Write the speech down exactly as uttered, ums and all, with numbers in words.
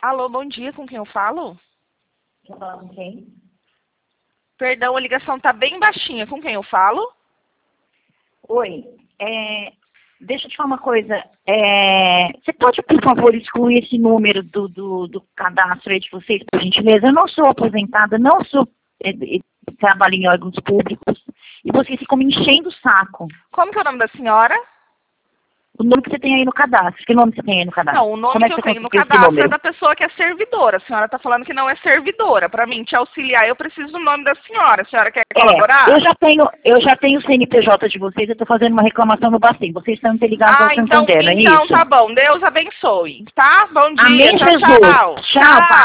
Alô, bom dia, com quem eu falo? Quer falar com quem? Perdão, a ligação tá bem baixinha, com quem eu falo? Oi, é, deixa eu te falar uma coisa. É, você pode, por favor, excluir esse número do, do, do cadastro aí de vocês, por gentileza? Eu não sou aposentada, não sou é, é, trabalho em órgãos públicos, e vocês ficam me enchendo o saco. Como que é o nome da senhora? O nome que você tem aí no cadastro. Que nome você tem aí no cadastro? Não, o nome Como é que que eu você tenho no conseguiu esse cadastro é número? da pessoa que é servidora. A senhora está falando que não é servidora. Para mim te auxiliar, eu preciso do nome da senhora. A senhora quer colaborar? É, eu já tenho, eu já tenho o C N P J de vocês, eu estou fazendo uma reclamação no Bacen. Vocês estão interligados Ah, ao então, Santander, não é então isso? tá bom. Deus abençoe, tá? Bom dia. Amém, Tchau, Jesus. tchau. Tchau, pai.